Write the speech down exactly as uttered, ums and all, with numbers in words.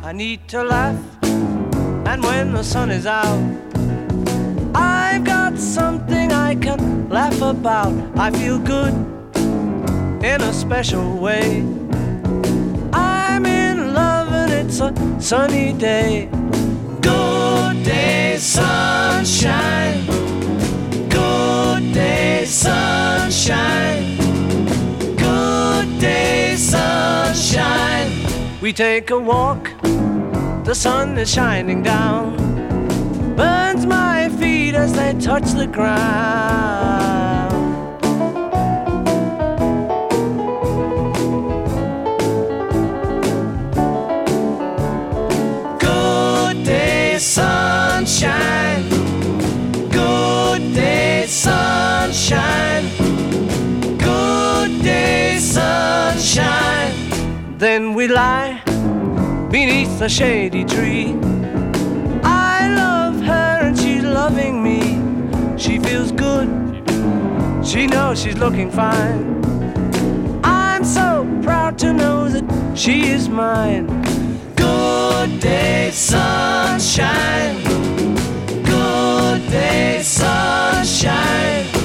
I need to laugh, and when the sun is out, I've got something I can laugh about. I feel good in a special way. I'm in love and it's a sunny day. Good day, sunshine. Good day, sunshine. Good day, sunshine. We take a walk, the sun is shining down, burns my feet as they touch the ground. Good day, sunshine. Good day, sunshine. Good day, sunshine. Then we lie beneath a shady tree. I love her and she's loving me. She feels good, she knows she's looking fine. I'm so proud to know that she is mine. Good day, sunshine. Good day, sunshine.